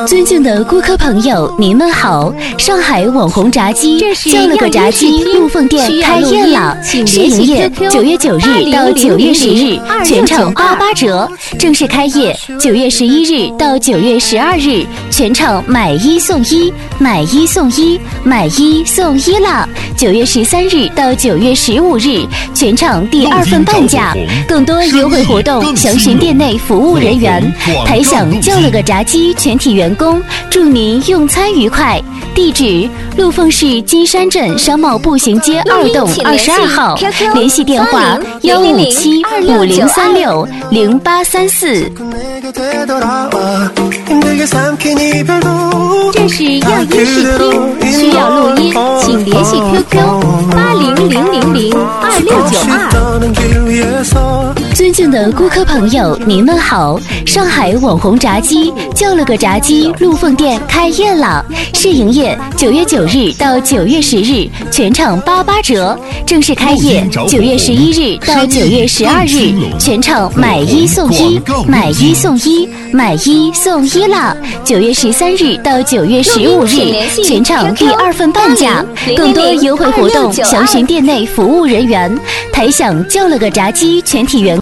尊敬的顾客朋友，您们好！上海网红炸鸡叫了个炸鸡陆凤店开业了，试营业9月9日到9月10日，全场88折。正式开业9月11日到9月12日，全场买1送1，买1送1，买1送1啦！9月13日到9月15日，全场第2份半价，更多优惠活动详询店内服务人员。台享叫了个炸鸡全体员工祝您用餐愉快。地址：陆凤市金山镇商贸步行街2栋22号，联系电话157-5036-0834。 这是亚音视听，需要录音，请联系 QQ80002692。 尊敬的顾客朋友，您们好！上海网红炸鸡叫了个炸鸡陆凤店开业了，试营业9月9日到9月10日，全场88折。正式开业9月11日到9月12日，全场买1送1，买1送1，买1送1啦！9月13日到9月15日，全场第2份半价，更多优惠活动详询店内服务人员。台享叫了个炸鸡全体员工